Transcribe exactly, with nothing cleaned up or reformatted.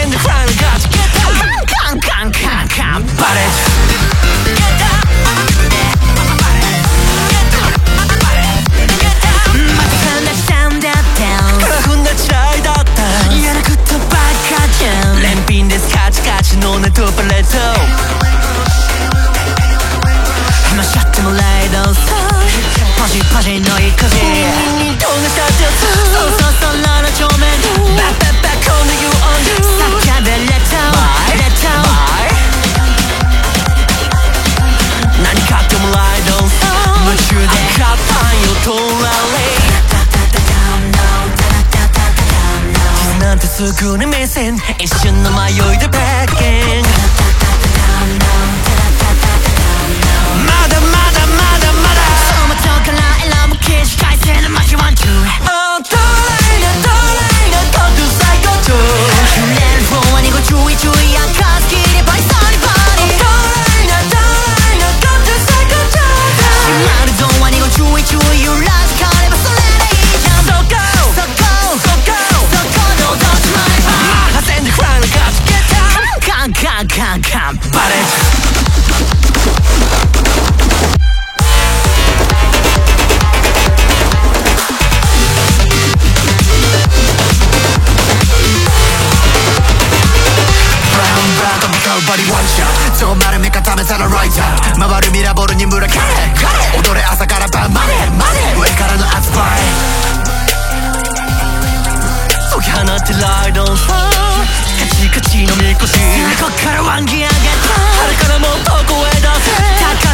send the crown and got get downカンカンカンカンバレット Get downまた話したんだった過ふんな地雷だった嫌なことばっかじゃん連品ですカチカチのネットパレット今しゃってもらえどうぞポジポジのいこじどんなしたってそうそうそうララ正面バッバッバッこんな You on 叫べレッドレッド何買ってもらえどうぞ夢中でカッパンよトラレ傷なんてすぐに目線一瞬の迷いでバッキングまだまだまだまだ走馬灯から選ぶ起死回生のマジワンツーおっとらいなとらいなこと最高と揺れるフォアにご注意注意赤好きでバリサリバリおっとらいなとらいなこと最高と閉まるドアにご注意注意揺らしかればそれでいいじゃん So go So go So go So go No don't you mindまあ全然フランが Get down カンカンカンカンバレットバリワンショットそう丸め固めたらライター回るミラボルに群がれ踊れ朝から晩まで上からの圧パイ解き放ってライドンカチカチのみこしこっからワンギアゲット春からもうどこへ出せ高